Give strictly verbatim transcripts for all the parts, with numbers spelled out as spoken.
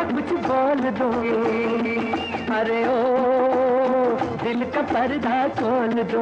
कुछ बोल दो। अरे ओ दिल का पर्दा खोल दो।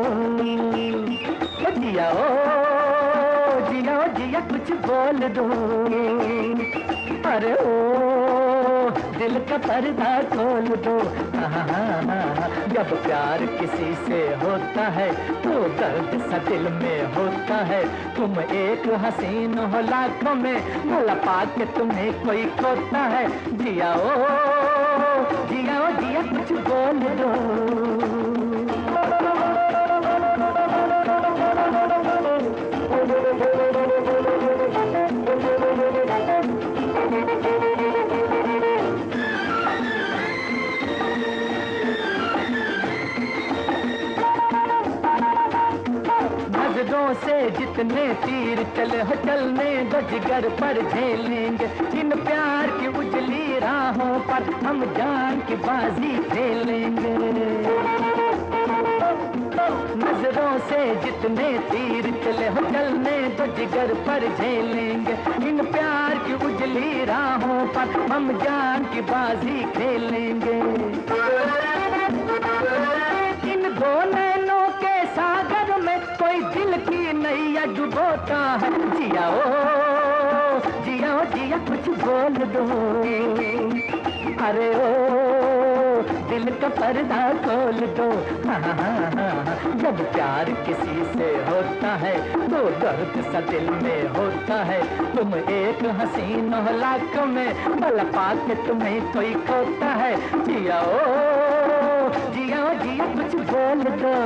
जिया ओ जिया ओ जिया कुछ बोल दो। अरे ओ दिल का पर्दा खोल दो। जब प्यार किसी से होता है तो दर्द सा दिल में होता है। तुम एक हसीन हो लाखों में, भला पाके तुम्हें कोई खोता है। जिया ओ जिया ओ जिया कुछ बोल दो। नजरों से जितने तीर चले हो चलने दो, जिगर पर झेलेंगे। इन प्यार की उजली राहों पर हम जान की बाजी खेलेंगे। नजरों से जितने तीर चले हो चलने दो, जिगर पर झेलेंगे। इन प्यार की उजली राहों पर हम जान की बाजी खेलेंगे। इन दो नैनों के सागर में कोई दिल की नैया डुबोता है। जिया ओ जिया ओ जिया कुछ बोल दो। अरे ओ दिल का पर्दा खोल दो। हाँ हाँ हाँ, जब प्यार किसी से होता है तो दर्द सा दिल में होता है। तुम एक हसीन हो लाखों में, भला पाके तुम्हें कोई खोता है। जिया ओ जिया ओ जिया कुछ बोल दो।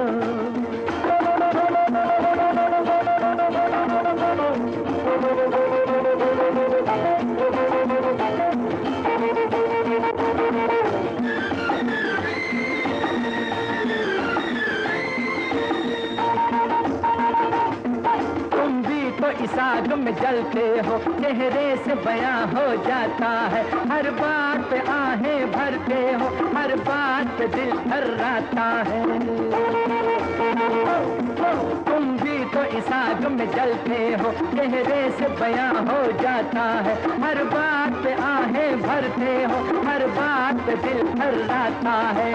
इस आग में जलते हो, चेहरे से बयां हो जाता है। हर बात पे आहें भरते हो, हर बात पे दिल थर्राता है। तुम भी तो इस आग में जलते हो, चेहरे से बयां हो जाता है। हर बात पे आहें भरते हो, हर बात पे दिल थर्राता है।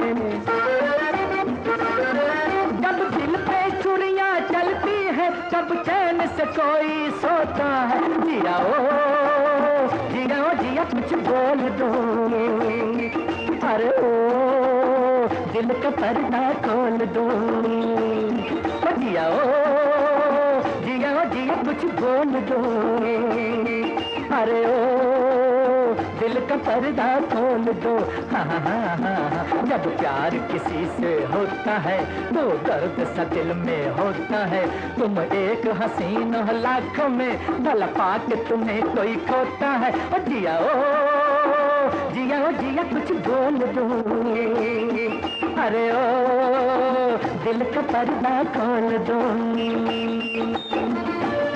जब दिल पे चुड़ियां चलती है, तब चैन से कोई सोता है। जिया ओ जिया ओ जिया कुछ बोल दो। अरे ओ दिल का पर्दा खोल दो। जिया ओ जिया ओ जिया कुछ बोल दो। अरे ओ दिल का पर्दा खोल दो। हाँ हाँ हाँ, जब प्यार किसी से होता है तो दर्द सा दिल में होता है। तुम एक हसीन हो लाखों में, भला पाके तुम्हें कोई खोता है। ओ जिया ओ जिया ओ जिया कुछ बोल दो। अरे ओ दिल का पर्दा खोल दो।